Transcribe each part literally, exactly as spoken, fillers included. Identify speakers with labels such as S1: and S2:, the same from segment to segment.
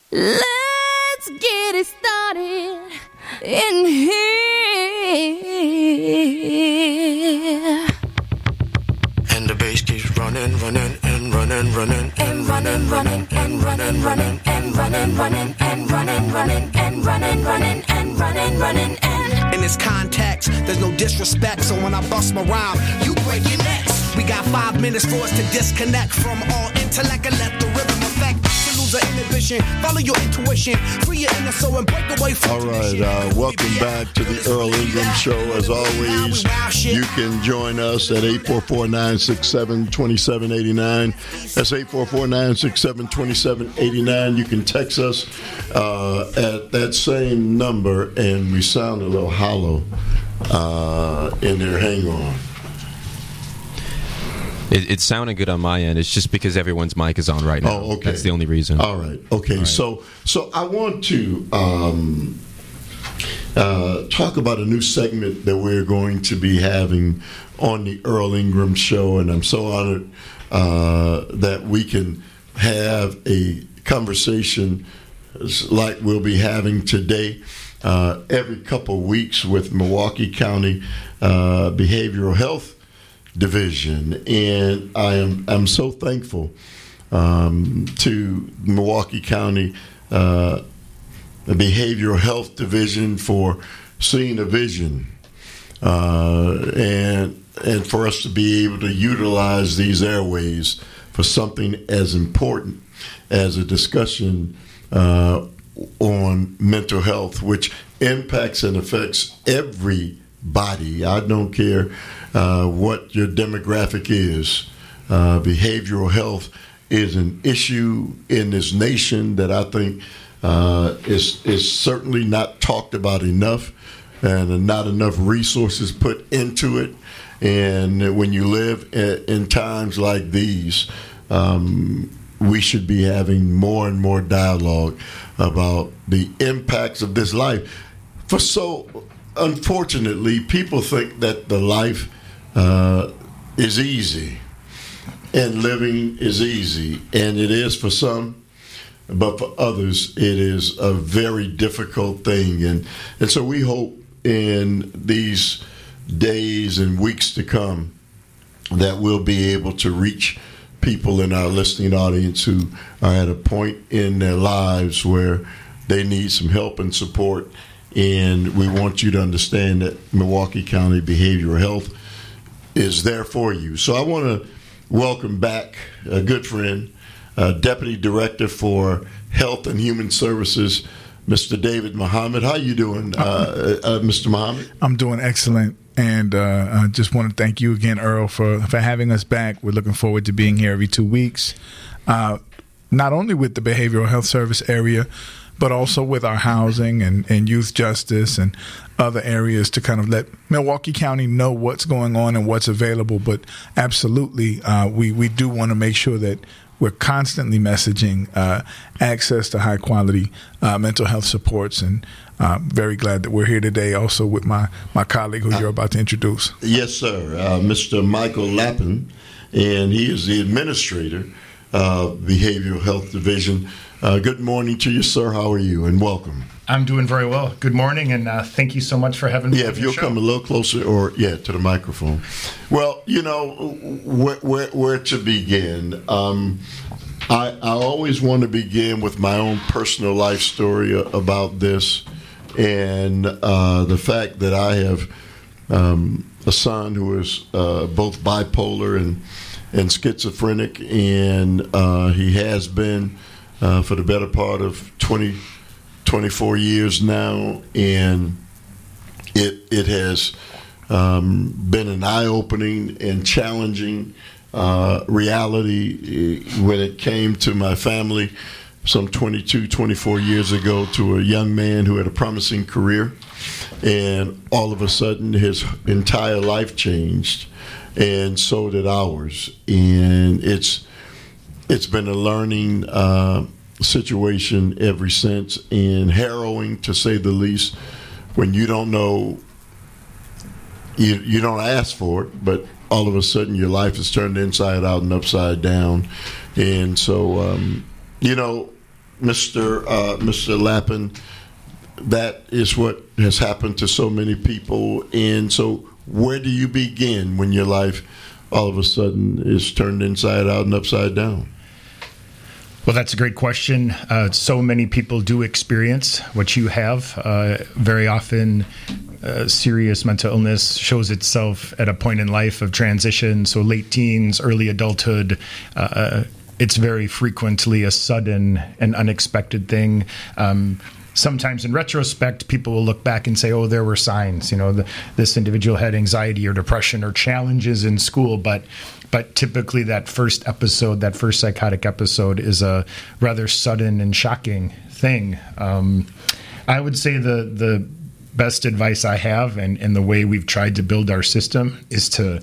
S1: Let's get it started in here.
S2: And the bass keeps running, running, and running, running, and running, running, and running, running, and running, running, and running, running, and running, running, and running, running, and
S3: in this context, there's no disrespect, so when I bust my rhyme, you break your necks. We got five minutes for us to disconnect from all intellect and let the rhythm affect. To lose our inhibition, follow your intuition, free your inner soul and break away from.
S4: All right, uh, welcome back to the Earl Ingram Show. As always, you can join us at eight four four, nine six seven, two seven eight nine. That's eight four four, nine six seven, two seven eight nine. You can text us uh, at that same number, and we sound a little hollow uh, in there. Hang on.
S5: It, it's sounding good on my end. It's just because everyone's mic is on right now.
S4: Oh, okay.
S5: That's the only reason.
S4: All right. Okay. All right. So, so I want to um, uh, talk about a new segment that we're going to be having on the Earl Ingram Show, and I'm so honored uh, that we can have a conversation like we'll be having today uh, every couple of weeks with Milwaukee County uh, Behavioral Health Division, and I am I'm so thankful um, to Milwaukee County uh, the Behavioral Health Division for seeing a vision uh, and and for us to be able to utilize these airways for something as important as a discussion uh, on mental health, which impacts and affects everybody. I don't care Uh, what your demographic is. Uh, behavioral health is an issue in this nation that I think uh, is is certainly not talked about enough, and not enough resources put into it. And when you live in, in times like these, um, we should be having more and more dialogue about the impacts of this life. For so, unfortunately, people think that the life Uh, is easy, and living is easy, and it is for some, but for others it is a very difficult thing, and and so we hope in these days and weeks to come that we'll be able to reach people in our listening audience who are at a point in their lives where they need some help and support, and we want you to understand that Milwaukee County Behavioral Health is there for you. So I want to welcome back a good friend, uh, Deputy Director for Health and Human Services, Mister David Muhammad. How you doing, uh, uh, Mister Muhammad?
S6: I'm doing excellent, and uh, I just want to thank you again, Earl, for, for having us back. We're looking forward to being here every two weeks, uh, not only with the Behavioral Health Service area, but also with our housing and, and youth justice and other areas to kind of let Milwaukee County know what's going on and what's available. But absolutely, uh, we, we do want to make sure that we're constantly messaging uh, access to high-quality uh, mental health supports. And uh, very glad that we're here today also with my, my colleague who you're about to introduce.
S4: Yes, sir. Uh, Mister Michael Lappin, and he is the administrator of Behavioral Health Division. Uh, good morning to you, sir. How are you? And welcome.
S7: I'm doing very well. Good morning, and uh, thank you so much for having me.
S4: Yeah, if you'll
S7: show.
S4: come a little closer, or yeah, to the microphone. Well, you know, where where, where to begin? Um, I I always want to begin with my own personal life story about this, and uh, the fact that I have um, a son who is uh, both bipolar and and schizophrenic, and uh, he has been. Uh, for the better part of twenty, twenty-four years now, and it it has um, been an eye-opening and challenging uh, reality when it came to my family some twenty-two, twenty-four years ago, to a young man who had a promising career, and all of a sudden his entire life changed, and so did ours, and it's It's been a learning uh, situation ever since, and harrowing to say the least, when you don't know, you, you don't ask for it, but all of a sudden your life is turned inside out and upside down. And so, um, you know, Mister Uh, Mister Lappin, that is what has happened to so many people. And so where do you begin when your life all of a sudden is turned inside out and upside down?
S7: Well, that's a great question. Uh, so many people do experience what you have. Uh, very often, uh, serious mental illness shows itself at a point in life of transition. So late teens, early adulthood. Uh, it's very frequently a sudden and unexpected thing. Um, Sometimes in retrospect, people will look back and say, oh, there were signs. You know, the, this individual had anxiety or depression or challenges in school. But but typically that first episode, that first psychotic episode is a rather sudden and shocking thing. Um, I would say the the best advice I have and, and the way we've tried to build our system is to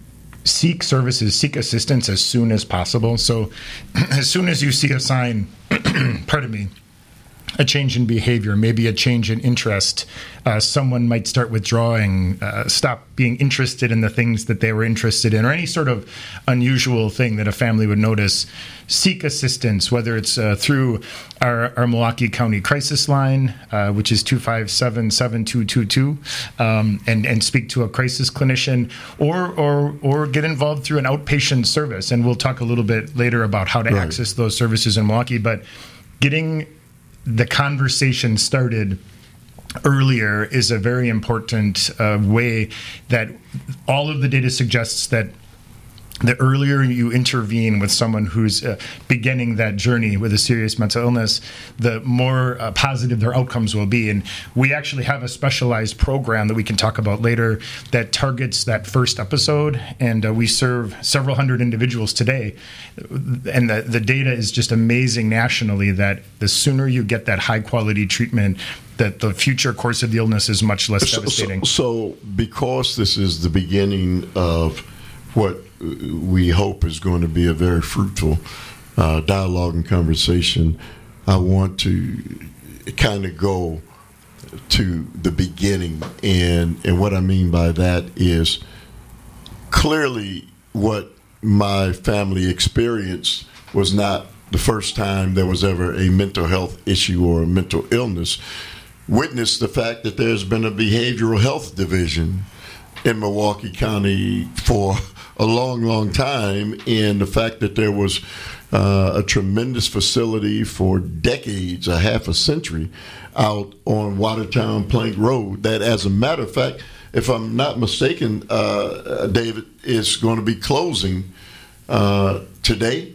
S7: seek services, seek assistance as soon as possible. So as soon as you see a sign, pardon me, a change in behavior, maybe a change in interest. Uh, someone might start withdrawing, uh, stop being interested in the things that they were interested in, or any sort of unusual thing that a family would notice. Seek assistance, whether it's uh, through our, our Milwaukee County crisis line, uh, which is two five seven, seven two two two, um, and, and speak to a crisis clinician, or, or, or get involved through an outpatient service. And we'll talk a little bit later about how to right. access those services in Milwaukee. But getting the conversation started earlier is a very important uh, way that all of the data suggests that the earlier you intervene with someone who's uh, beginning that journey with a serious mental illness, the more uh, positive their outcomes will be. And we actually have a specialized program that we can talk about later that targets that first episode. And uh, we serve several hundred individuals today. And the, the data is just amazing nationally that the sooner you get that high quality treatment, that the future course of the illness is much less
S4: so,
S7: devastating.
S4: So, so because this is the beginning of what we hope is going to be a very fruitful uh, dialogue and conversation, I want to kind of go to the beginning. And, and what I mean by that is clearly what my family experienced was not the first time there was ever a mental health issue or a mental illness. Witness the fact that there's been a behavioral health division in Milwaukee County for a long, long time, and the fact that there was uh, a tremendous facility for decades, a half a century, out on Watertown Plank Road that, as a matter of fact, if I'm not mistaken, uh, David, is going to be closing uh, today.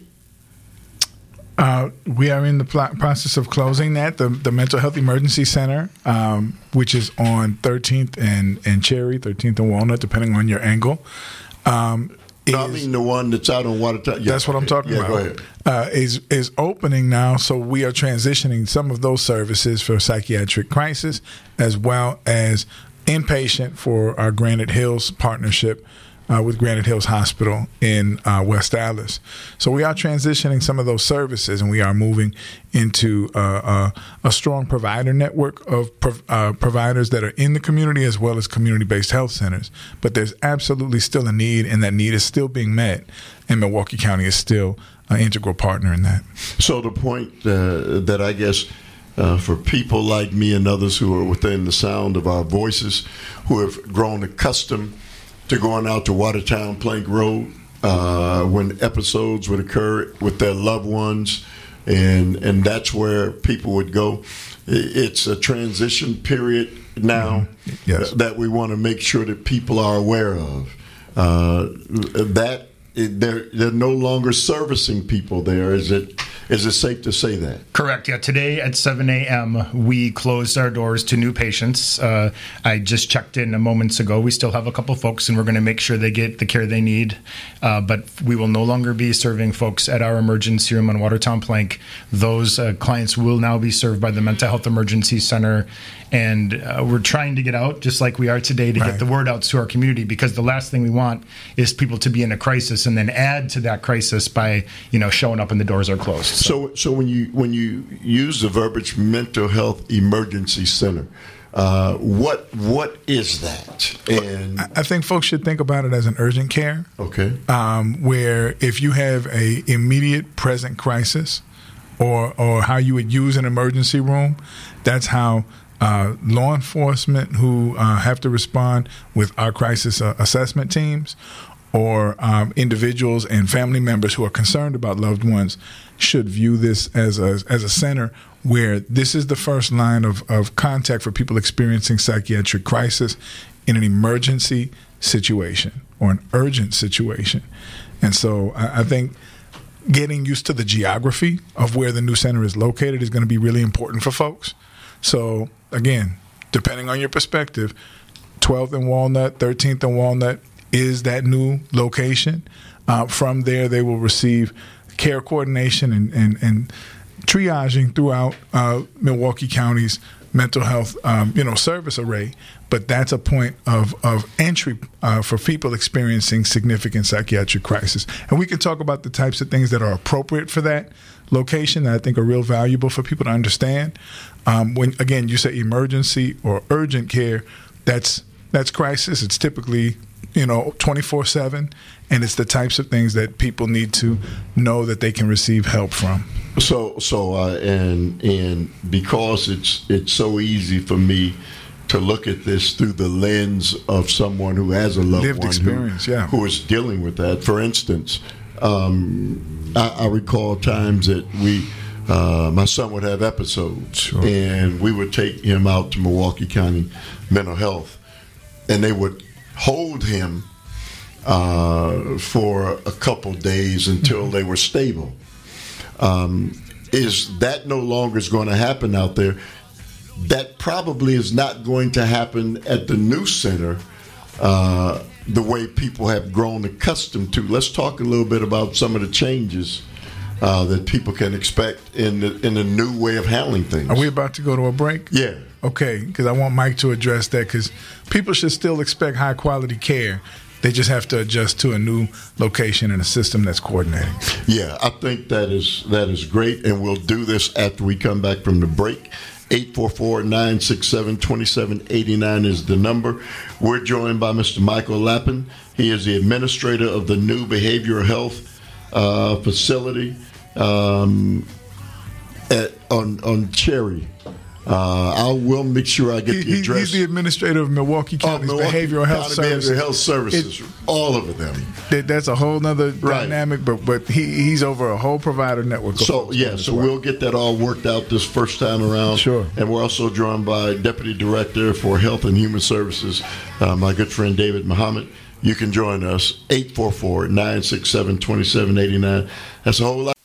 S6: Uh, we are in the pl- process of closing that, the, the Mental Health Emergency Center, um, which is on thirteenth and, and Cherry, thirteenth and Walnut, depending on your angle. Um,
S4: no, I mean the one that's out on Watertown. Yeah,
S6: that's what I'm talking
S4: yeah,
S6: about.
S4: Go ahead.
S6: Uh, is is opening now, so we are transitioning some of those services for psychiatric crisis, as well as inpatient for our Granite Hills partnership uh, with Granite Hills Hospital in uh, West Dallas. So we are transitioning some of those services, and we are moving into uh, uh, a strong provider network of prov- uh, providers that are in the community as well as community-based health centers. But there's absolutely still a need, and that need is still being met, and Milwaukee County is still an integral partner in that.
S4: So the point uh, that I guess uh, for people like me and others who are within the sound of our voices, who have grown accustomed to going out to Watertown Plank Road uh, when episodes would occur with their loved ones, and and that's where people would go. It's a transition period now
S6: mm-hmm. yes.
S4: that we want to make sure that people are aware of. Uh, that they're they're no longer servicing people there. Is it is it safe to say that?
S7: Correct. Yeah. Today at seven a.m. we closed our doors to new patients. Uh, I just checked in a moments ago. We still have a couple folks, and we're going to make sure they get the care they need. Uh, but we will no longer be serving folks at our emergency room on Watertown Plank. Those uh, clients will now be served by the Mental Health Emergency Center. And uh, we're trying to get out, just like we are today, to right. get the word out to our community, because the last thing we want is people to be in a crisis and then add to that crisis by, you know, showing up and the doors are closed.
S4: So, so, so when you when you use the verbiage "Mental Health Emergency Center," uh, what what is that? And
S6: I think folks should think about it as an urgent care.
S4: Okay.
S6: Um, where if you have a immediate present crisis, or or how you would use an emergency room. That's how uh, law enforcement who uh, have to respond with our crisis uh, assessment teams, or um, individuals and family members who are concerned about loved ones, should view this as a, as a center where this is the first line of, of contact for people experiencing psychiatric crisis in an emergency situation or an urgent situation. And so I, I think getting used to the geography of where the new center is located is going to be really important for folks. So again, depending on your perspective, twelfth and Walnut, thirteenth and Walnut is that new location. Uh, from there, they will receive care coordination and, and, and triaging throughout uh, Milwaukee County's mental health, um, you know, service array. But that's a point of, of entry uh, for people experiencing significant psychiatric crisis. And we can talk about the types of things that are appropriate for that location that I think are real valuable for people to understand. Um, when, again, you say emergency or urgent care, that's that's crisis. It's typically, you know, twenty-four seven, and it's the types of things that people need to know that they can receive help from.
S4: So, so, uh, and and because it's it's so easy for me to look at this through the lens of someone who has a loved
S6: Lived
S4: one
S6: experience,
S4: who,
S6: yeah.
S4: who is dealing with that. For instance, um, I, I recall times that we, uh, my son would have episodes,
S6: Sure.
S4: and we would take him out to Milwaukee County Mental Health, and they would hold him uh, for a couple days until they were stable. Um, is that no longer is going to happen out there? That probably is not going to happen at the new center uh, the way people have grown accustomed to. Let's talk a little bit about some of the changes uh, that people can expect in the, in the new way of handling things.
S6: Are we about to go to a break?
S4: Yeah.
S6: Okay, because I want Mike to address that, because people should still expect high-quality care. They just have to adjust to a new location and a system that's coordinating.
S4: Yeah, I think that is that is great, and we'll do this after we come back from the break. eight four four, nine six seven, two seven eight nine is the number. We're joined by Mister Michael Lappin. He is the administrator of the new behavioral health uh, facility um, at, on, on Cherry. Uh, I will make sure I get
S6: he,
S4: the address.
S6: He's the administrator of Milwaukee County's
S4: oh, Milwaukee
S6: Behavioral Health
S4: County
S6: Services.
S4: Behavioral Health Services, it, all of them.
S6: That, that's a whole other
S4: right.
S6: dynamic, but but he, he's over a whole provider network.
S4: So yeah, so
S6: well.
S4: we'll get that all worked out this first time around.
S6: Sure.
S4: And we're also joined by Deputy Director for Health and Human Services, uh, my good friend David Muhammad. You can join us, eight four four, nine six seven, two seven eight nine. That's a whole lot.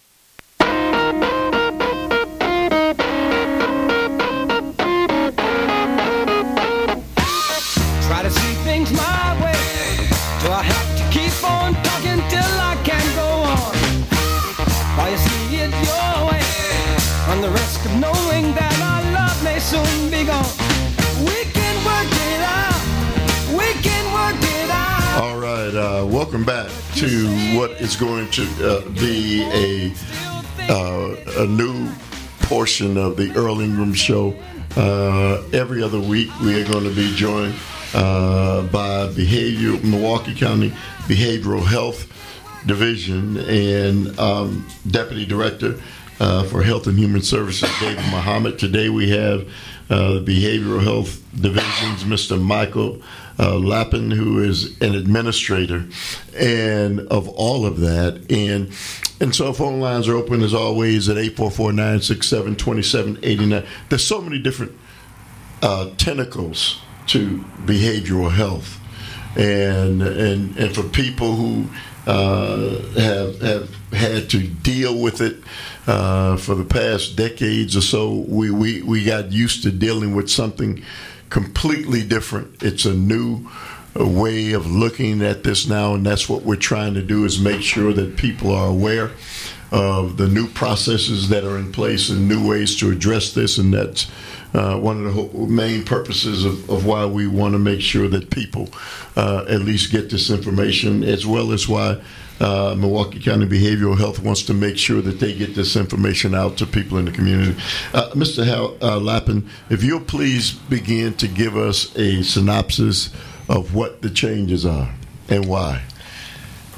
S4: Welcome back to what is going to uh, be a uh, a new portion of the Earl Ingram Show. Uh, every other week, we are going to be joined uh, by Behavior Milwaukee County Behavioral Health Division and um, Deputy Director uh, for Health and Human Services, David Muhammad. Today, we have uh, the Behavioral Health Division's Mister Michael Uh, Lappin, who is an administrator and of all of that. And and so phone lines are open as always at eight four four, nine six seven, two seven eight nine. There's so many different uh, tentacles to behavioral health. And and and for people who uh, have have had to deal with it uh, for the past decades or so, we, we, we got used to dealing with something completely different. It's a new uh, way of looking at this now, and that's what we're trying to do, is make sure that people are aware of the new processes that are in place and new ways to address this. And that's uh, one of the main purposes of, of why we want to make sure that people uh, at least get this information, as well as why Uh, Milwaukee County Behavioral Health wants to make sure that they get this information out to people in the community. Uh, Mister Hal, uh, Lappin, if you'll please begin to give us a synopsis of what the changes are and why.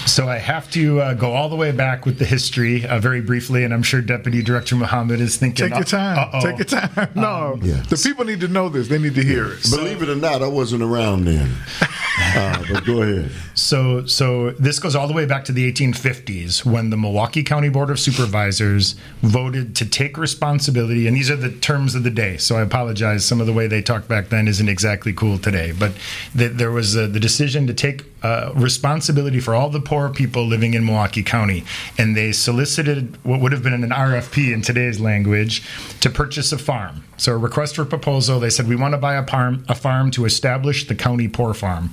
S7: So I have to uh, go all the way back with the history uh, very briefly, and I'm sure Deputy Director Muhammad is thinking,
S6: Take your time.
S7: Uh-oh.
S6: Take your time. No,
S7: Um,
S4: yeah.
S6: the people need to know this. They need to hear it.
S4: Believe it or not, I wasn't around then. Uh, but go ahead.
S7: So, so this goes all the way back to the eighteen fifties when the Milwaukee County Board of Supervisors voted to take responsibility, and these are the terms of the day. So I apologize. Some of the way they talked back then isn't exactly cool today, but th- there was uh, the decision to take uh, responsibility for all the poor people living in Milwaukee County, and they solicited what would have been an R F P in today's language to purchase a farm. So a request for proposal. They said we want to buy a farm, a farm to establish the county poor farm.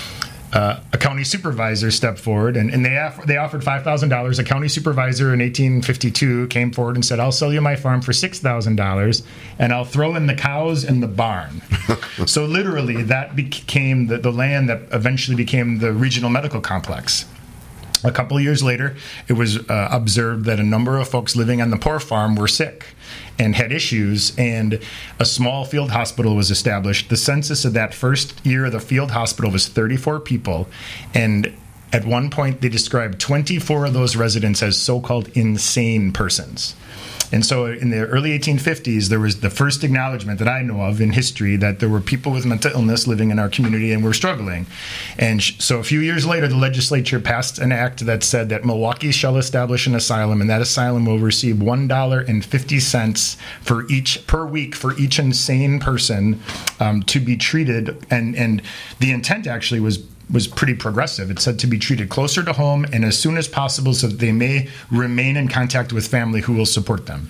S7: Uh, a county supervisor stepped forward, and, and they off- they offered five thousand dollars. A county supervisor in eighteen fifty-two came forward and said, I'll sell you my farm for six thousand dollars, and I'll throw in the cows in the barn. So literally, that became the, the land that eventually became the regional medical complex. A couple of years later, it was uh, observed that a number of folks living on the poor farm were sick and had issues, and a small field hospital was established. The census of that first year of the field hospital was thirty-four people, and at one point they described twenty-four of those residents as so-called insane persons. And so in the early eighteen fifties, there was the first acknowledgement that I know of in history that there were people with mental illness living in our community and were struggling. And sh- so a few years later, the legislature passed an act that said that Milwaukee shall establish an asylum, and that asylum will receive one dollar and fifty cents for each per week for each insane person um, to be treated. And, and the intent actually was was pretty progressive. It said to be treated closer to home and as soon as possible so that they may remain in contact with family who will support them.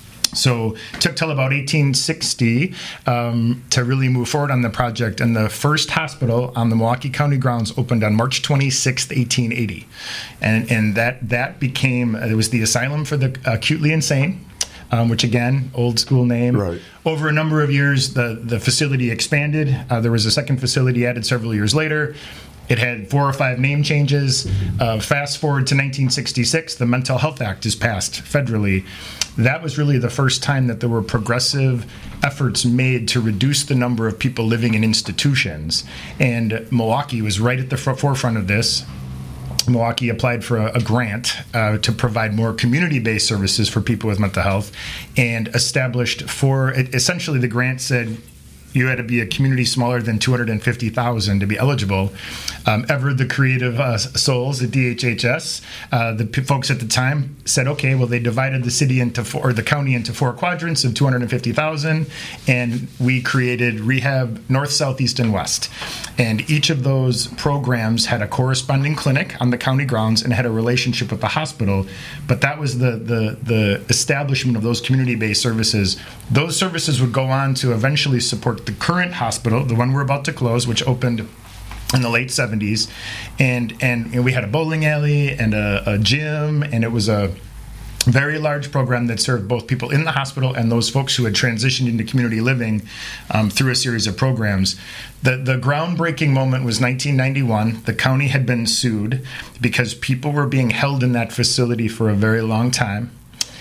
S7: So it took till about eighteen sixty um, to really move forward on the project, and the first hospital on the Milwaukee County grounds opened on March twenty-sixth, eighteen eighty. And, and that, that became, it was the Asylum for the Acutely Insane. Um, which again, old school name.
S4: Right.
S7: Over a number of years, the, the facility expanded. Uh, there was a second facility added several years later. It had four or five name changes. Uh, fast forward to nineteen sixty-six, the Mental Health Act is passed federally. That was really the first time that there were progressive efforts made to reduce the number of people living in institutions. And Milwaukee was right at the f- forefront of this. Milwaukee applied for a, a grant uh, to provide more community-based services for people with mental health, and established for it, essentially the grant said you had to be a community smaller than two hundred fifty thousand to be eligible. Um, ever the creative uh, souls at D H H S, uh, the p- folks at the time said, okay, well, they divided the city into four, or the county into four quadrants of two hundred fifty thousand, and we created Rehab North, South, East, and West. And each of those programs had a corresponding clinic on the county grounds and had a relationship with the hospital. But that was the the, the establishment of those community-based services. Those services would go on to eventually support the current hospital, the one we're about to close, which opened in the late seventies, and and, and we had a bowling alley and a, a gym, and it was a very large program that served both people in the hospital and those folks who had transitioned into community living um, through a series of programs. The the groundbreaking moment was nineteen ninety-one. The county had been sued because people were being held in that facility for a very long time,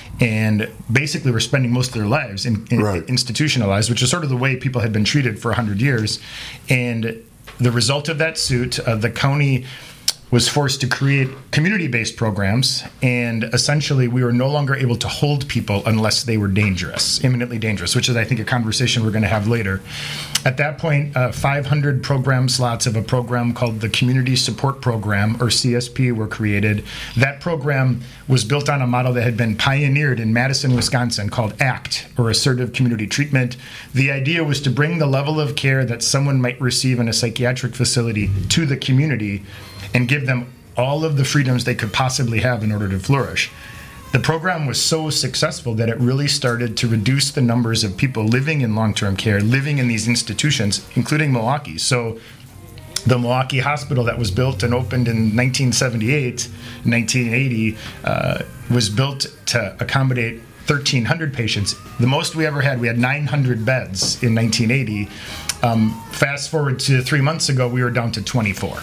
S7: and basically were spending most of their lives in, in
S4: right.
S7: institutionalized, which is sort of the way people had been treated for one hundred years. And the result of that suit, uh, the county was forced to create community-based programs, and essentially we were no longer able to hold people unless they were dangerous, imminently dangerous, which is, I think, a conversation we're going to have later. At that point, uh, five hundred program slots of a program called the Community Support Program, or C S P, were created. That program was built on a model that had been pioneered in Madison, Wisconsin, called ACT, or Assertive Community Treatment. The idea was to bring the level of care that someone might receive in a psychiatric facility to the community and give them all of the freedoms they could possibly have in order to flourish. The program was so successful that it really started to reduce the numbers of people living in long-term care, living in these institutions, including Milwaukee. So the Milwaukee Hospital that was built and opened in nineteen seventy-eight, nineteen eighty, uh, was built to accommodate thirteen hundred patients. The most we ever had, we had nine hundred beds in nineteen eighty. Um, fast forward to three months ago, we were down to twenty-four.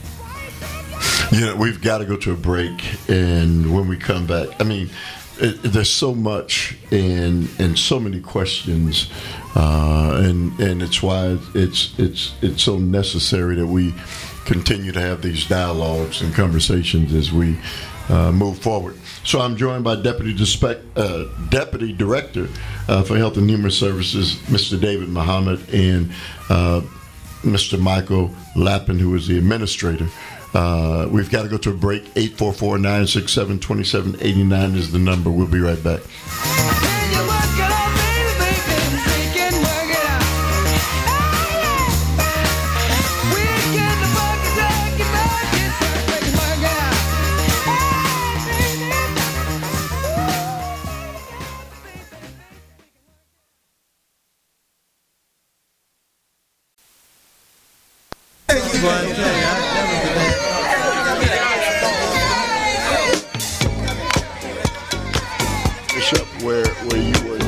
S4: You know, we've got to go to a break, and when we come back, I mean, it, there's so much and and so many questions, uh, and and it's why it's it's it's so necessary that we continue to have these dialogues and conversations as we uh, move forward. So I'm joined by Deputy, Dispe- uh, Deputy Director uh, for Health and Human Services, Mister David Muhammad, and uh, Mister Michael Lappin, who is the administrator. Uh, we've got to go to a break. eight four four, nine six seven, two seven eight nine is the number. We'll be right back. Where, where you were.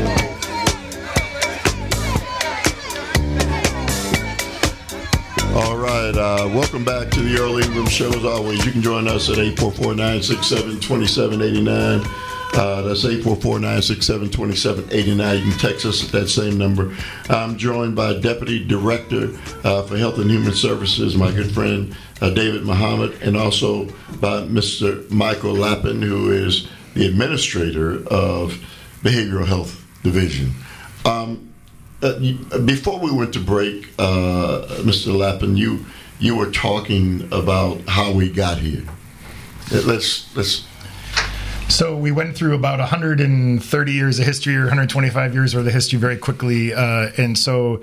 S4: All right, uh, welcome back to the Earl Ingram Show. As always, you can join us at eight four four, nine six seven, two seven eight nine. Uh, that's eight four four, nine six seven, two seven eight nine. You can text us at that same number. I'm joined by Deputy Director uh, for Health and Human Services, my good friend uh, David Muhammad, and also by Mister Michael Lappin, who is the administrator of Behavioral Health Division. Um, uh, you, before we went to break, uh, Mister Lappin, you you were talking about how we got here. Let's let's.
S7: So we went through about one hundred thirty years of history, or one hundred twenty-five years worth of history, very quickly, uh, and so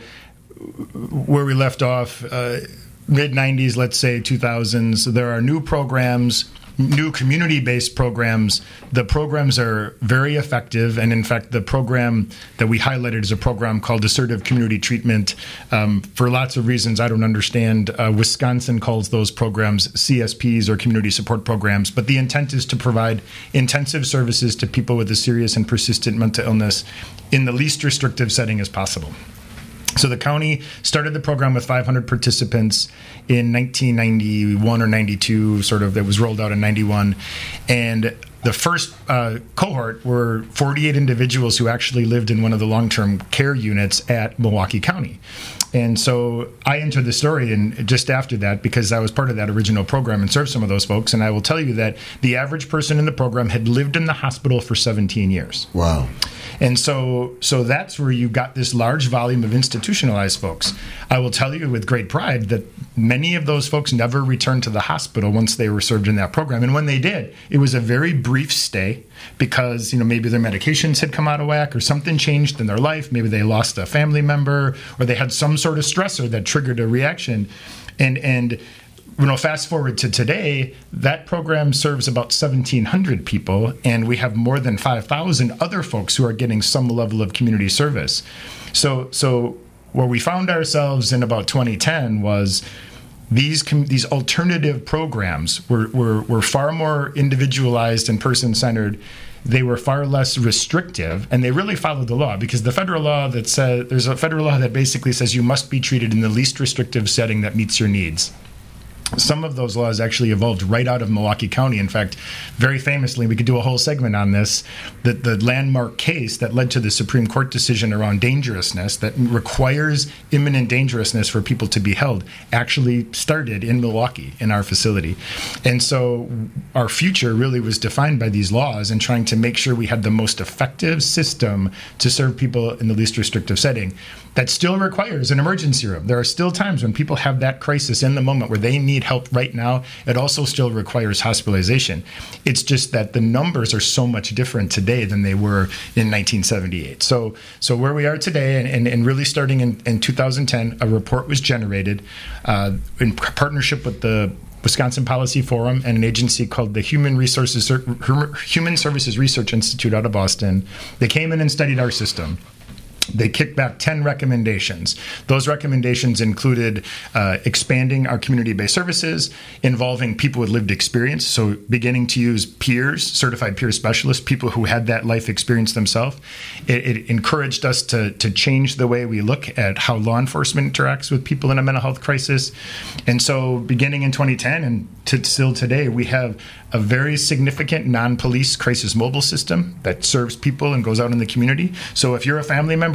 S7: where we left off, uh, mid nineties, let's say two thousands. There are new programs. New community-based programs. The programs are very effective, and in fact, the program that we highlighted is a program called Assertive Community Treatment. Um, for lots of reasons I don't understand, uh, Wisconsin calls those programs C S Ps, or community support programs, but the intent is to provide intensive services to people with a serious and persistent mental illness in the least restrictive setting as possible. So the county started the program with five hundred participants in nineteen ninety-one or ninety-two, sort of. It was rolled out in ninety-one. And the first uh, cohort were forty-eight individuals who actually lived in one of the long-term care units at Milwaukee County. And so I entered the story and just after that, because I was part of that original program and served some of those folks. And I will tell you that the average person in the program had lived in the hospital for seventeen years.
S4: Wow.
S7: And so so that's where you got this large volume of institutionalized folks. I will tell you with great pride that many of those folks never returned to the hospital once they were served in that program. And when they did, it was a very brief stay because, you know, maybe their medications had come out of whack or something changed in their life. Maybe they lost a family member or they had some sort of stressor that triggered a reaction. And, and you know, fast forward to today, that program serves about seventeen hundred people, and we have more than five thousand other folks who are getting some level of community service. So, so where we found ourselves in about twenty ten was these com- these alternative programs were, were, were far more individualized and person-centered. They were far less restrictive, and they really followed the law, because the federal law that says, there's a federal law that basically says you must be treated in the least restrictive setting that meets your needs. Some of those laws actually evolved right out of Milwaukee County. In fact, very famously, we could do a whole segment on this, that the landmark case that led to the Supreme Court decision around dangerousness that requires imminent dangerousness for people to be held actually started in Milwaukee, in our facility. And so our future really was defined by these laws and trying to make sure we had the most effective system to serve people in the least restrictive setting. That still requires an emergency room. There are still times when people have that crisis in the moment where they need help right now. It also still requires hospitalization. It's just that the numbers are so much different today than they were in nineteen seventy-eight. So so where we are today, and, and, and really starting in, in two thousand ten, a report was generated uh, in partnership with the Wisconsin Policy Forum and an agency called the Human Resources Human Services Research Institute out of Boston. They came in and studied our system. They kicked back ten recommendations. Those recommendations included uh, expanding our community-based services, involving people with lived experience, so beginning to use peers, certified peer specialists, people who had that life experience themselves. It, it encouraged us to, to change the way we look at how law enforcement interacts with people in a mental health crisis. And so beginning in twenty ten and to still today, we have a very significant non-police crisis mobile system that serves people and goes out in the community. So if you're a family member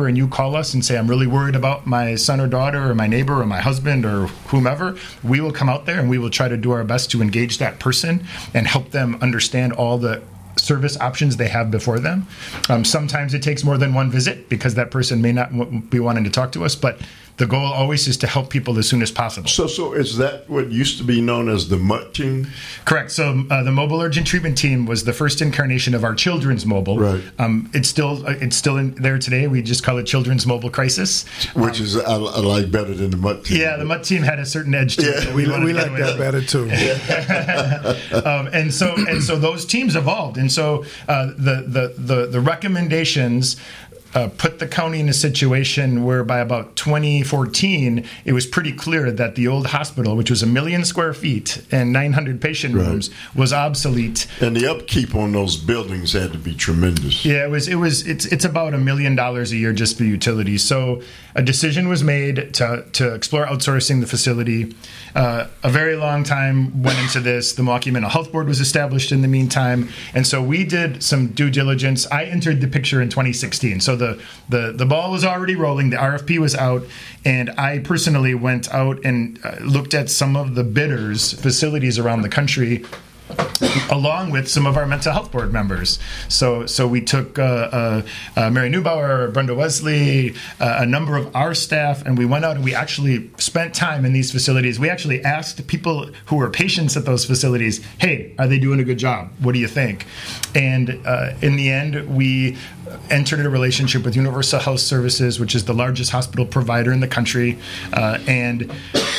S7: number and you call us and say, I'm really worried about my son or daughter or my neighbor or my husband or whomever, we will come out there and we will try to do our best to engage that person and help them understand all the service options they have before them. Um, sometimes it takes more than one visit because that person may not w- be wanting to talk to us, but the goal always is to help people as soon as possible.
S4: So, so is that what used to be known as the MUT team?
S7: Correct. So uh, the Mobile Urgent Treatment Team was the first incarnation of our Children's Mobile.
S4: Right.
S7: Um, it's still uh, it's still in there today. We just call it Children's Mobile Crisis,
S4: which um, is I, I like better than the MUT team.
S7: Yeah, the MUT team had a certain edge to
S4: yeah.
S7: it. So
S6: we
S7: we,
S6: we like that better too.
S7: um, and so and so those teams evolved, and so uh, the the the the recommendations. Uh, put the county in a situation where by about twenty fourteen, it was pretty clear that the old hospital, which was a million square feet and nine hundred patient
S4: right.
S7: rooms, was obsolete.
S4: And the upkeep on those buildings had to be tremendous.
S7: Yeah, it was. It was. It's. It's about a million dollars a year just for utilities. So a decision was made to to explore outsourcing the facility. Uh, a very long time went into this. The Milwaukee Mental Health Board was established in the meantime, and so we did some due diligence. I entered the picture in twenty sixteen. So the The, the the ball was already rolling. The R F P was out, and I personally went out and uh, looked at some of the bidders' facilities around the country, along with some of our mental health board members. So so we took uh, uh, uh, Mary Neubauer, Brenda Wesley, uh, a number of our staff, and we went out and we actually spent time in these facilities. We actually asked people who were patients at those facilities, hey, are they doing a good job? What do you think? And uh, in the end, we entered a relationship with Universal Health Services, which is the largest hospital provider in the country, uh, and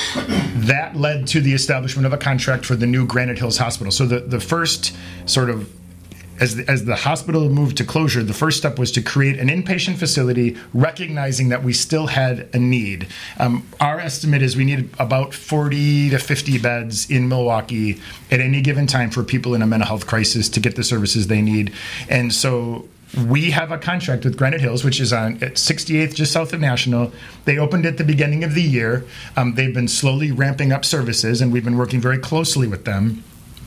S7: that led to the establishment of a contract for the new Granite Hills Hospital. So the, the first sort of, as the, as the hospital moved to closure, the first step was to create an inpatient facility, recognizing that we still had a need. Um, our estimate is we need about forty to fifty beds in Milwaukee at any given time for people in a mental health crisis to get the services they need. And so we have a contract with Granite Hills, which is on at sixty-eighth, just south of National. They opened at the beginning of the year. Um, they've been slowly ramping up services, and we've been working very closely with them.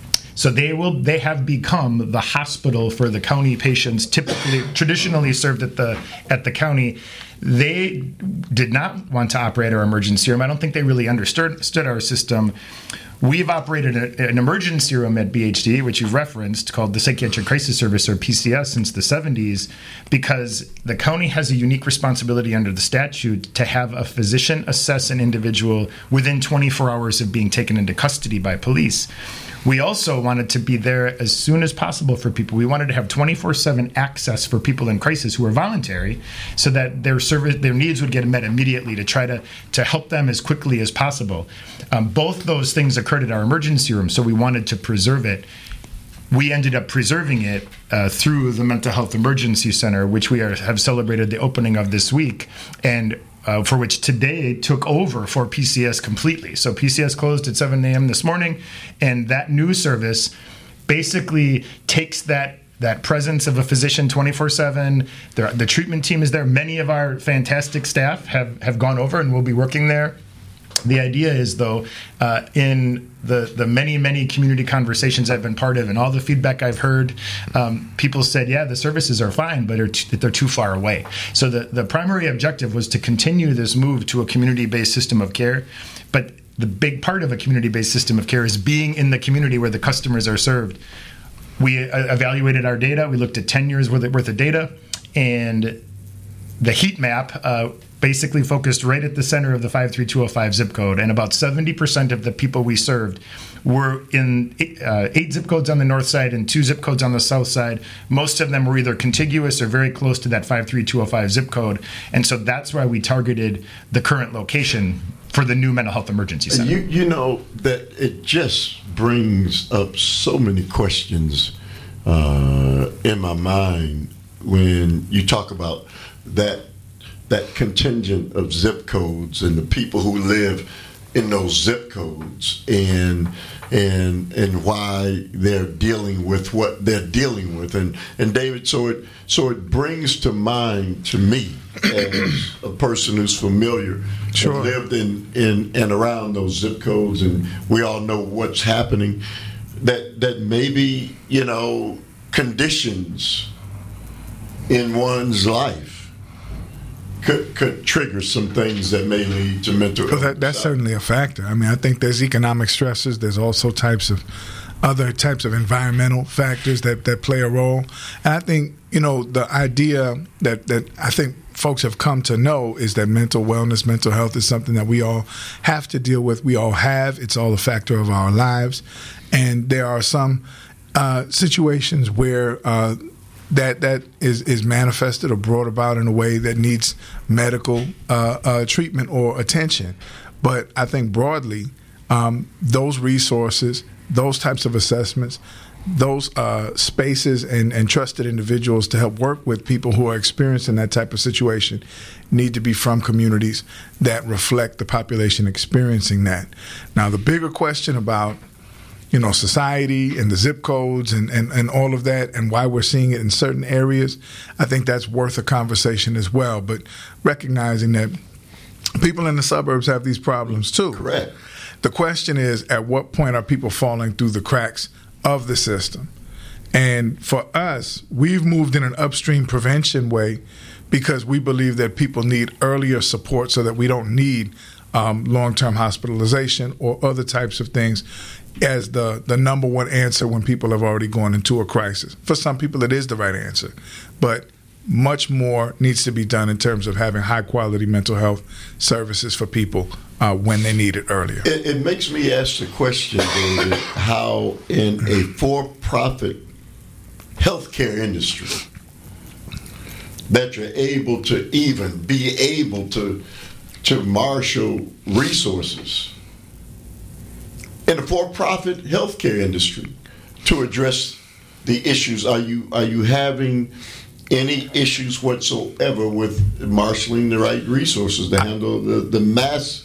S7: So they will. They have become the hospital for the county patients, typically, traditionally served at the at the county. They did not want to operate our emergency room. I don't think they really understood, understood our system. We've operated a, an emergency room at B H D, which you've referenced, called the Psychiatric Crisis Service, or P C S, since the seventies, because the county has a unique responsibility under the statute to have a physician assess an individual within twenty-four hours of being taken into custody by police. We also wanted to be there as soon as possible for people. We wanted to have twenty-four seven access for people in crisis who are voluntary, so that their service, their needs would get met immediately, to try to, to help them as quickly as possible. Um, both those things occurred at our emergency room, so we wanted to preserve it. We ended up preserving it uh, through the Mental Health Emergency Center, which we are, have celebrated the opening of this week, and Uh, for which today took over for P C S completely. So P C S closed at seven a.m. this morning, and that new service basically takes that that presence of a physician twenty-four seven. The, the treatment team is there. Many of our fantastic staff have, have gone over and will be working there. The idea is, though, uh, in the, the many, many community conversations I've been part of and all the feedback I've heard, um, people said, yeah, the services are fine, but they're, t- they're too far away. So the, the primary objective was to continue this move to a community-based system of care. But the big part of a community-based system of care is being in the community where the customers are served. We uh, evaluated our data. We looked at ten years worth of, worth of data, and the heat map uh, basically focused right at the center of the five three two oh five zip code, and about seventy percent of the people we served were in eight, uh, eight zip codes on the north side and two zip codes on the south side. Most of them were either contiguous or very close to that five three two oh five zip code, and so that's why we targeted the current location for the new mental health emergency center.
S4: You, you know, that it just brings up so many questions uh, in my mind when you talk about that that contingent of zip codes and the people who live in those zip codes, and and and why they're dealing with what they're dealing with. And and David, so it so it brings to mind to me, as a person who's familiar,
S6: sure.
S4: and lived in, in and around those zip codes, and we all know what's happening, that that maybe, you know, conditions in one's life could could trigger some things that may lead to mental illness.
S6: That, that's certainly a factor. I mean, I think there's economic stresses. There's also types of other types of environmental factors that, that play a role. And I think, you know, the idea that, that I think folks have come to know is that mental wellness, mental health is something that we all have to deal with. We all have. It's all a factor of our lives. And there are some uh, situations where uh, that that is, is manifested or brought about in a way that needs medical uh, uh, treatment or attention. But I think broadly, um, those resources, those types of assessments, those uh, spaces and, and trusted individuals to help work with people who are experiencing that type of situation need to be from communities that reflect the population experiencing that. Now, the bigger question about, you know, society and the zip codes and, and, and all of that and why we're seeing it in certain areas, I think that's worth a conversation as well. But recognizing that people in the suburbs have these problems too.
S4: Correct.
S6: The question is, at what point are people falling through the cracks of the system? And for us, we've moved in an upstream prevention way because we believe that people need earlier support so that we don't need um, long-term hospitalization or other types of things as the, the number one answer when people have already gone into a crisis. For some people, it is the right answer. But much more needs to be done in terms of having high-quality mental health services for people uh, when they need it earlier.
S4: It, it makes me ask the question, David, how in a for-profit healthcare industry that you're able to even be able to to marshal resources in a for-profit healthcare industry to address the issues. Are you are you having any issues whatsoever with marshaling the right resources to handle the, the mass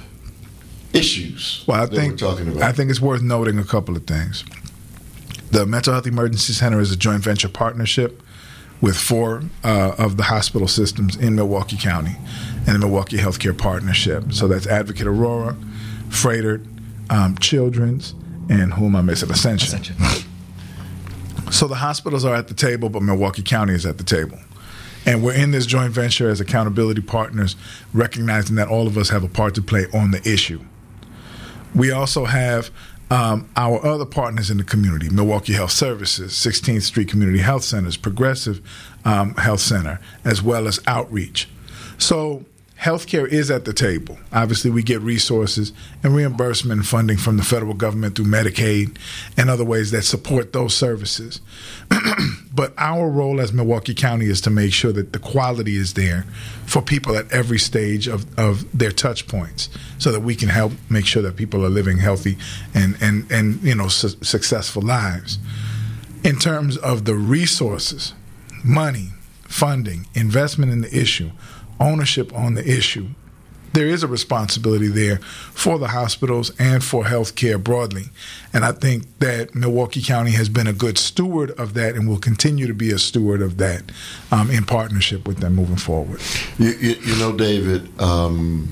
S4: issues
S6: well, I
S4: that
S6: think,
S4: we're talking about?
S6: I think it's worth noting a couple of things. The Mental Health Emergency Center is a joint venture partnership with four uh, of the hospital systems in Milwaukee County and the Milwaukee Healthcare Partnership. So that's Advocate Aurora, Froedtert, um, Children's, and who am I missing? Ascension. Ascension. So the hospitals are at the table, but Milwaukee County is at the table. And we're in this joint venture as accountability partners, recognizing that all of us have a part to play on the issue. We also have um, our other partners in the community, Milwaukee Health Services, sixteenth Street Community Health Centers, Progressive um, Health Center, as well as Outreach. So healthcare is at the table. Obviously, we get resources and reimbursement and funding from the federal government through Medicaid and other ways that support those services. But our role as Milwaukee County is to make sure that the quality is there for people at every stage of, of their touch points so that we can help make sure that people are living healthy and, and, and you know, su- successful lives. In terms of the resources, money, funding, investment in the issue, ownership on the issue, there is a responsibility there for the hospitals and for healthcare broadly. And I think that Milwaukee County has been a good steward of that and will continue to be a steward of that um, in partnership with them moving forward.
S4: You, you, you know, David, um,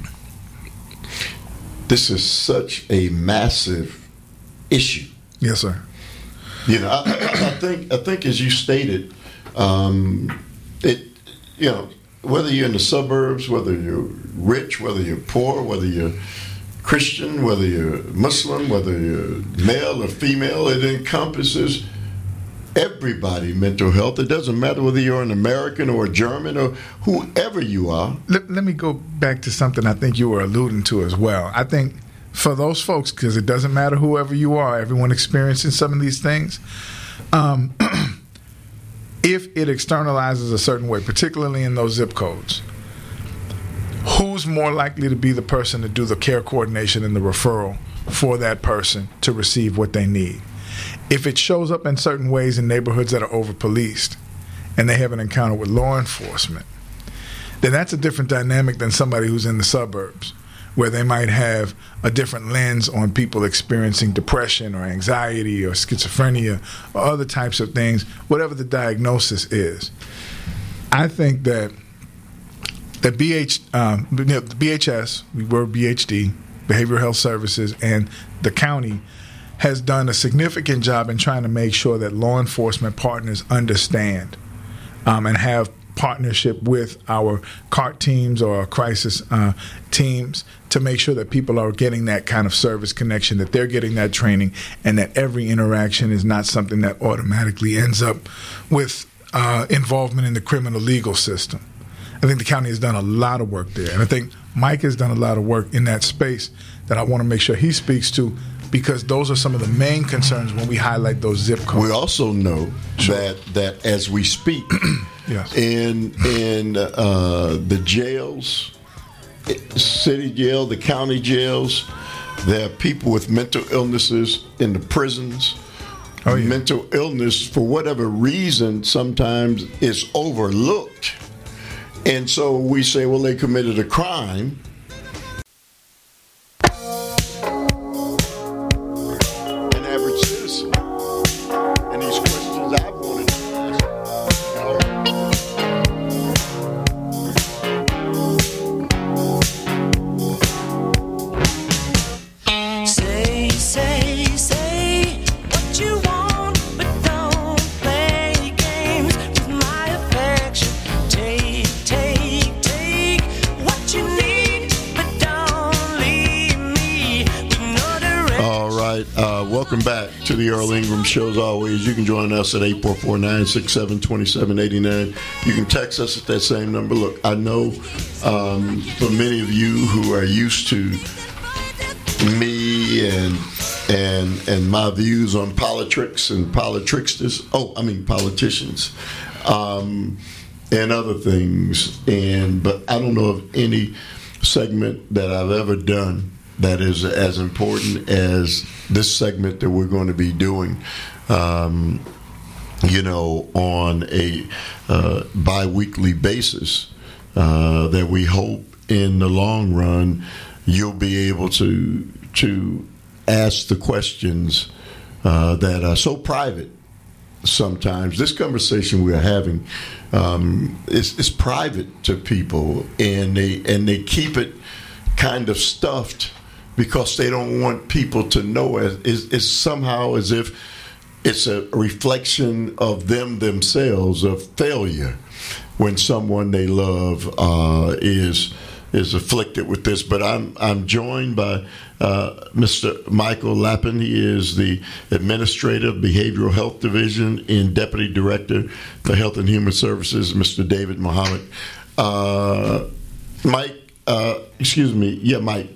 S4: this is such a massive issue.
S6: Yes, sir.
S4: You know, I, I, I think I think as you stated, um, it, you know, whether you're in the suburbs, whether you're rich, whether you're poor, whether you're Christian, whether you're Muslim, whether you're male or female, it encompasses everybody, mental health. It doesn't matter whether you're an American or a German or whoever you are.
S6: Let, let me go back to something I think you were alluding to as well. I think for those folks, because it doesn't matter whoever you are, everyone experiencing some of these things, um, if it externalizes a certain way, particularly in those zip codes, who's more likely to be the person to do the care coordination and the referral for that person to receive what they need? If it shows up in certain ways in neighborhoods that are over-policed and they have an encounter with law enforcement, then that's a different dynamic than somebody who's in the suburbs, where they might have a different lens on people experiencing depression or anxiety or schizophrenia or other types of things, whatever the diagnosis is. I think that the B H, um, you know, the B H S, we were B H D, Behavioral Health Services, and the county has done a significant job in trying to make sure that law enforcement partners understand um, and have partnership with our CART teams or our crisis uh, teams to make sure that people are getting that kind of service connection, that they're getting that training, and that every interaction is not something that automatically ends up with uh, involvement in the criminal legal system. I think the county has done a lot of work there, and I think Mike has done a lot of work in that space that I want to make sure he speaks to, because those are some of the main concerns when we highlight those zip codes.
S4: We also know sure. that that as we speak,
S6: yes.
S4: in in uh, the jails, city jail, the county jails, there are people with mental illnesses in the prisons.
S6: Oh, yeah.
S4: Mental illness, for whatever reason, sometimes is overlooked. And so we say, well, they committed a crime. An average citizen. And these questions I wanted to
S2: ask. Say, say, say what you want, but don't play games with my affection. Take, take, take what you need, but don't leave me with no direction.
S4: All right. Uh, welcome back to the Earl Ingram Show. As always, you can join us at eight four four, nine six seven, two seven eight nine. You can text us at that same number. Look, I know um, for many of you who are used to me and and and my views on politics and politricksters. Oh, I mean politicians. Um, and other things, and but I don't know of any segment that I've ever done that is as important as this segment that we're going to be doing, um, you know, on a uh, bi-weekly basis, uh, that we hope in the long run you'll be able to to ask the questions uh, that are so private. Sometimes this conversation we are having um, is, is private to people, and they and they keep it kind of stuffed because they don't want people to know it. It's, it's somehow as if it's a reflection of them themselves of failure when someone they love uh, is is afflicted with this. But I'm I'm joined by uh, Mister Michael Lappin. He is the Administrator of Behavioral Health Division and Deputy Director for Health and Human Services, Mister David Muhammad. Uh, Mike, uh, excuse me. Yeah, Mike,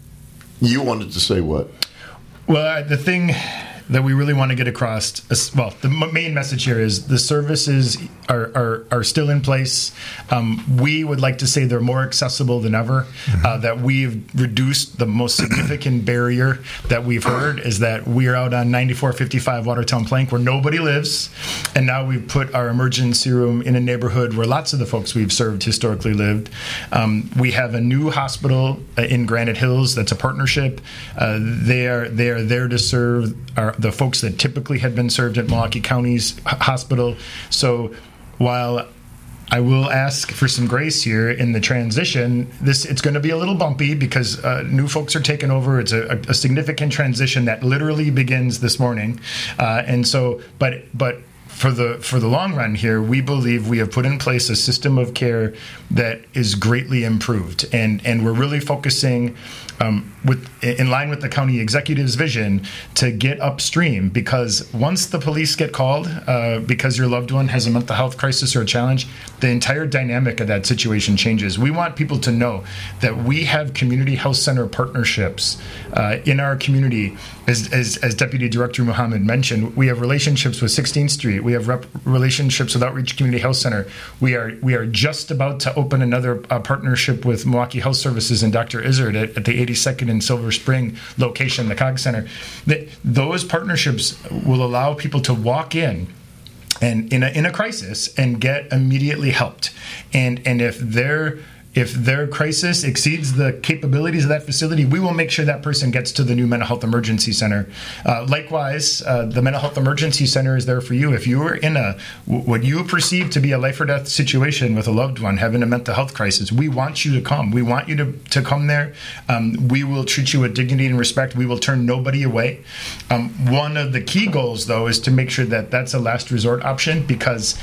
S4: you wanted to say what?
S7: Well, the thing that we really want to get across, well, the main message here is the services are are, are still in place. Um, we would like to say they're more accessible than ever, mm-hmm. uh, that we've reduced the most significant barrier that we've heard is that we are out on ninety-four fifty-five Watertown Plank where nobody lives, and now we've put our emergency room in a neighborhood where lots of the folks we've served historically lived. Um, we have a new hospital in Granite Hills that's a partnership. Uh, they are they are there to serve our the folks that typically had been served at Milwaukee County's hospital. So while I will ask for some grace here in the transition, this it's going to be a little bumpy because uh, new folks are taking over. It's a, a significant transition that literally begins this morning. Uh, and so, but but for the for the long run here, we believe we have put in place a system of care that is greatly improved. And, and we're really focusing Um, with in line with the county executive's vision to get upstream, because once the police get called uh, because your loved one has a mental health crisis or a challenge, the entire dynamic of that situation changes. We want people to know that we have community health center partnerships uh, in our community. As, as, as Deputy Director Muhammad mentioned, we have relationships with sixteenth Street. We have rep- relationships with Outreach Community Health Center. We are we are just about to open another uh, partnership with Milwaukee Health Services and Doctor Izzard at, at the eighty-second and Silver Spring location, the C O G Center. That those partnerships will allow people to walk in and in a, in a crisis and get immediately helped. And and if they're If their crisis exceeds the capabilities of that facility, we will make sure that person gets to the new mental health emergency center. Uh, likewise, uh, the mental health emergency center is there for you. If you are in a what you perceive to be a life or death situation with a loved one having a mental health crisis, we want you to come. We want you to, to come there. Um, we will treat you with dignity and respect. We will turn nobody away. Um, one of the key goals, though, is to make sure that that's a last resort option, because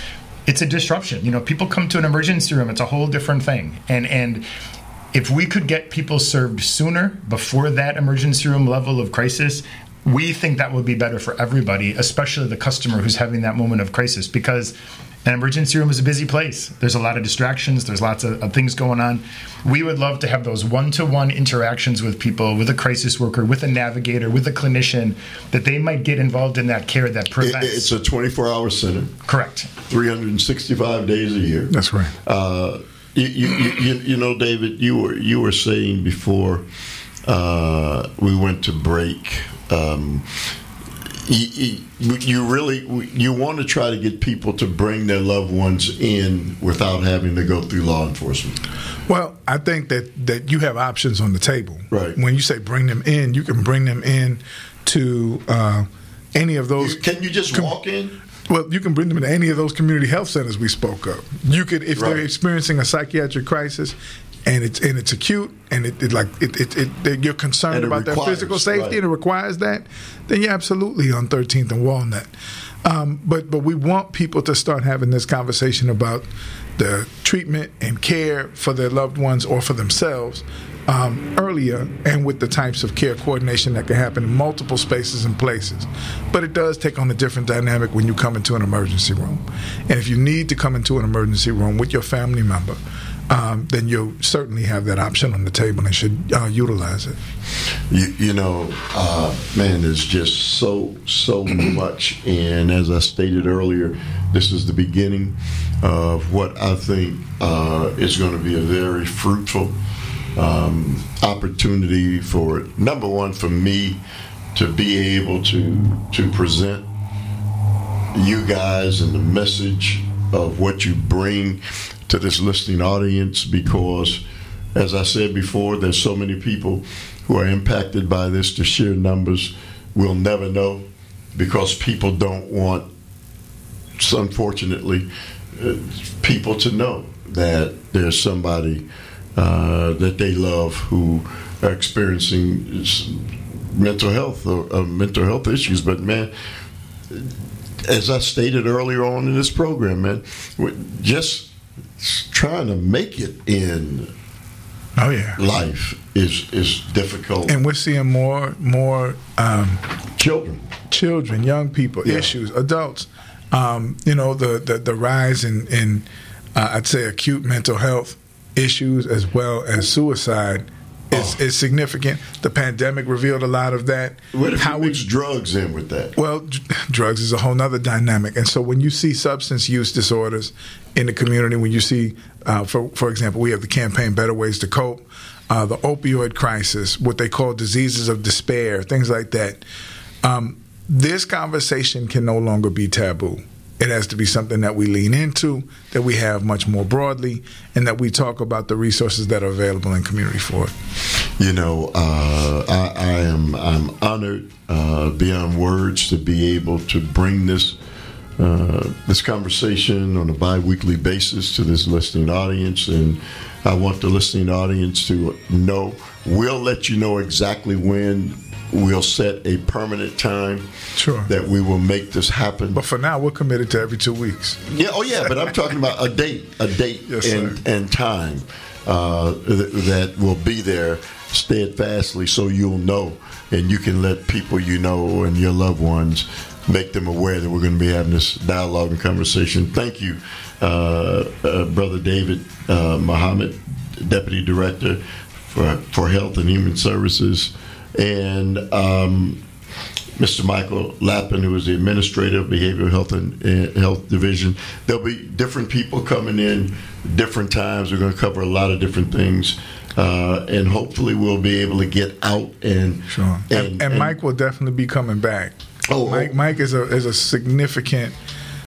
S7: it's a disruption. You know, people come to an emergency room, it's a whole different thing. And and if we could get people served sooner, before that emergency room level of crisis, we think that would be better for everybody, especially the customer who's having that moment of crisis, because an emergency room is a busy place. There's a lot of distractions. There's lots of, of things going on. We would love to have those one-to-one interactions with people, with a crisis worker, with a navigator, with a clinician, that they might get involved in that care that prevents.
S4: It, it's a twenty-four hour center.
S7: Correct.
S4: three hundred sixty-five days a year.
S6: That's right.
S4: Uh, you, you, you, you know, David, you were you were saying before uh, we went to break. Um, you, you really you want to try to get people to bring their loved ones in without having to go through law enforcement.
S6: Well, I think that, that you have options on the table.
S4: Right.
S6: When you say bring them in, you can bring them in to uh, any of those.
S4: You, can you just com- walk in?
S6: Well, you can bring them to any of those community health centers we spoke of. You could, if right. they're experiencing a psychiatric crisis, and it's and it's acute, and it, it like it, it, it you're concerned about their physical safety, right. and it requires that, then you're absolutely on thirteenth and Walnut. Um, but but we want people to start having this conversation about the treatment and care for their loved ones or for themselves um, earlier, and with the types of care coordination that can happen in multiple spaces and places. But it does take on a different dynamic when you come into an emergency room. And if you need to come into an emergency room with your family member, Um, then you'll certainly have that option on the table and should uh, utilize it.
S4: You, you know, uh, man, there's just so, so much. And as I stated earlier, this is the beginning of what I think uh, is going to be a very fruitful um, opportunity for, number one, for me to be able to, to present you guys and the message of what you bring to this listening audience, because, as I said before, there's so many people who are impacted by this. The sheer numbers we'll never know, because people don't want, unfortunately, uh, people to know that there's somebody uh, that they love who are experiencing mental health or uh, mental health issues. But man, as I stated earlier on in this program, man, just trying to make it in
S6: oh yeah
S4: life is is difficult,
S6: and we're seeing more more um,
S4: children
S6: children young people yeah. issues, adults, um, you know, the, the the rise in in uh, I'd say acute mental health issues as well as suicide is, oh. is significant. The pandemic revealed a lot of that.
S4: What if How you mix drugs in with that?
S6: Well, d- drugs is a whole nother dynamic. And so when you see substance use disorders in the community, when you see, uh, for for example, we have the campaign Better Ways to Cope, uh, the opioid crisis, what they call diseases of despair, things like that. Um, this conversation can no longer be taboo. It has to be something that we lean into, that we have much more broadly, and that we talk about the resources that are available in community for it.
S4: You know, uh, I, I am I'm honored uh, beyond words to be able to bring this uh, this conversation on a bi-weekly basis to this listening audience, and I want the listening audience to know. We'll let you know exactly when. We'll set a permanent time
S6: sure.
S4: that we will make this happen.
S6: But for now, we're committed to every two weeks.
S4: Yeah, oh yeah, but I'm talking about a date, a date
S6: yes,
S4: and, and time uh, th- that will be there steadfastly, so you'll know, and you can let people you know and your loved ones, make them aware that we're going to be having this dialogue and conversation. Thank you, uh, uh, Brother David uh, Muhammad, Deputy Director for, for Health and Human Services, and um, Mister Michael Lappin, who is the Administrator of Behavioral Health and uh, Health Division. There'll be different people coming in, different times. We're going to cover a lot of different things, uh, and hopefully we'll be able to get out and
S6: sure.
S4: And,
S6: and, and, and Mike will definitely be coming back.
S4: Oh,
S6: Mike,
S4: oh.
S6: Mike is a is a significant